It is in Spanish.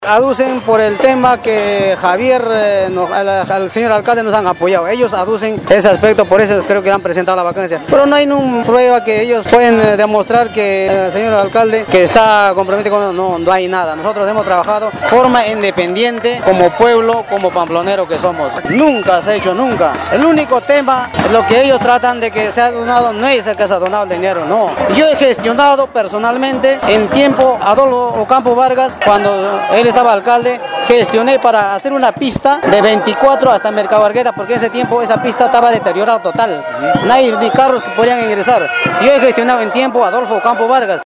Aducen por el tema que Javier, al señor alcalde nos han apoyado. Ellos aducen ese aspecto, por eso creo que han presentado la vacancia. Pero no hay ninguna prueba que ellos pueden demostrar que el señor alcalde que está comprometido con no hay nada. Nosotros hemos trabajado de forma independiente como pueblo, como pamplonero que somos. Nunca se ha hecho, nunca. El único tema es lo que ellos tratan de que se ha donado, no es el que se ha donado el dinero, no. Yo he gestionado personalmente en tiempo Adolfo Ocampo Vargas, cuando él estaba alcalde, gestioné para hacer una pista de 24 hasta Mercado Argueta, porque en ese tiempo esa pista estaba deteriorada total. Nadie ni carros que podían ingresar. Yo he gestionado en tiempo Adolfo Ocampo Vargas.